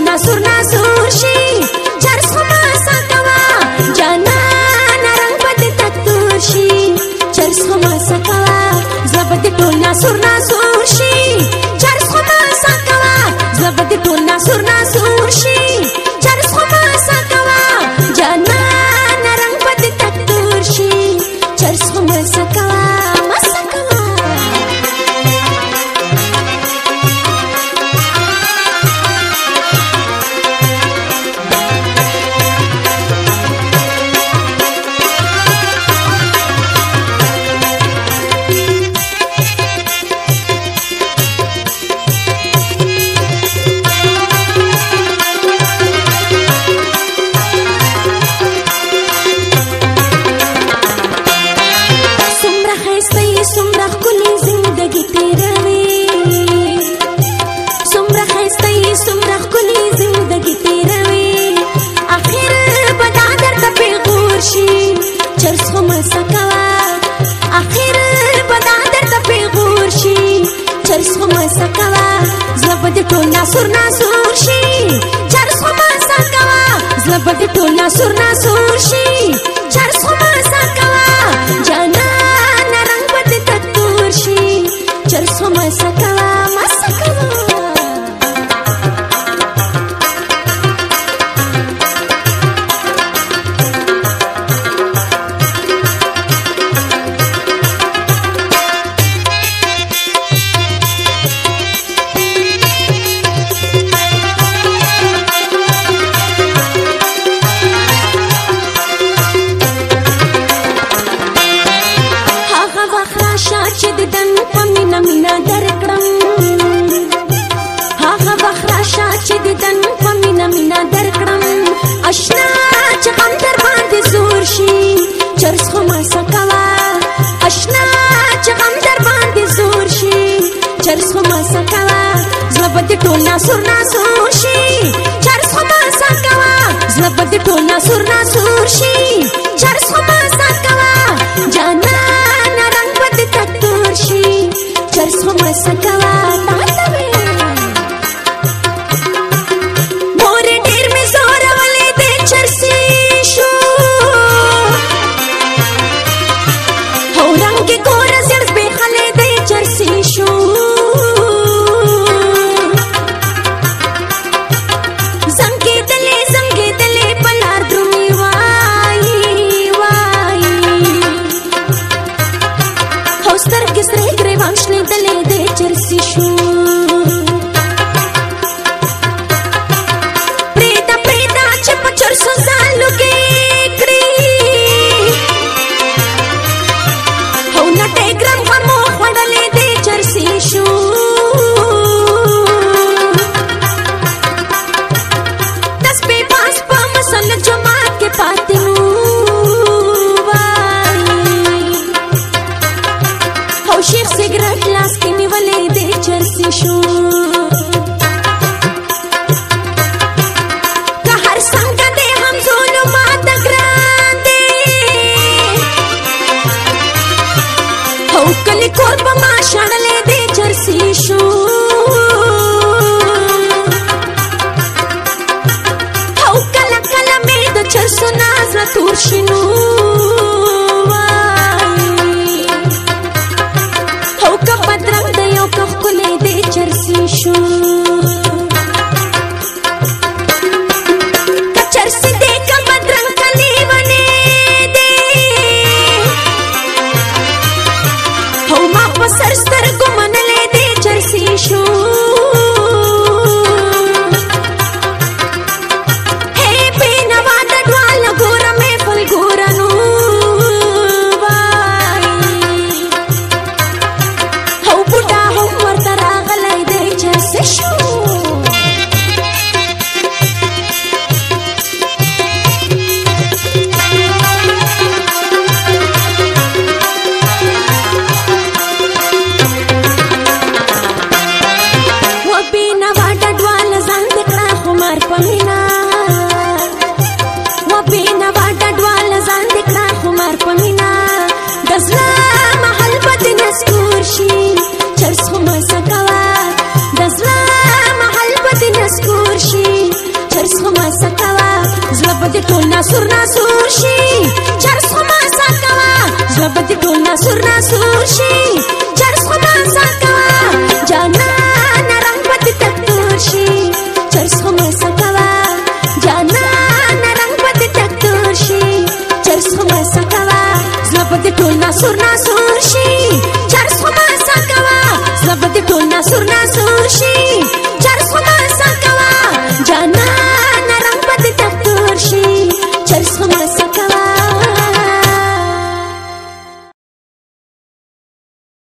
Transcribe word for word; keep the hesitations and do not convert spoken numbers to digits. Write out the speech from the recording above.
ټولنا سرنا سور شي چرس خو ما سکوا جانا نرنګ بد تکتور شي چرس خو ما سکوا زبد ټولنا سرنا سور شي چرس خو ما سکوا زبد ټولنا سرنا سور شي چرس خو ما سکوا جانا نرنګ بد تکتور شي چرس خو ما سکوا ما سکوا ټولنا سرنا سور شي چرس خو ما سکوا زبد ټولنا سرنا سور شي چرس خو ما سکوا جانا نرنګ بد تکتور شي چرس خو ما سکوا ما سکوا چې د دن په مینا مینا درکړم هغه وخت راشه چې د دن په مینا مینا درکړم اشنا چې غم در باندې زور شي چرس خو ما سکوا اشنا چې غم در باندې زور شي چرس خو ما سکوا زبد ټولنا سرنا سور شي چرس خو ما سکوا زبد ټولنا سرنا سور شي چرس خو ما سکوا جانا چرس خو ما سکوا تاته وې مور ډېر مې زور ولې دې چرسي شو هو رنګ ګور زړ به خلې دې چرسي شو زنګې دلې زنګې دلې پلار درومي وا دې ټول ناسور ناسور شي چرس خو ماسا کوه زړه به دې ټول ناسور ناسور شي چرس خو ماسا کوه جانانه رنګ به دې تک تور شي چرس خو ماسا کوه جانانه رنګ به دې تک تور شي چرس خو ماسا کوه زړه به دې ټول ناسور ناسور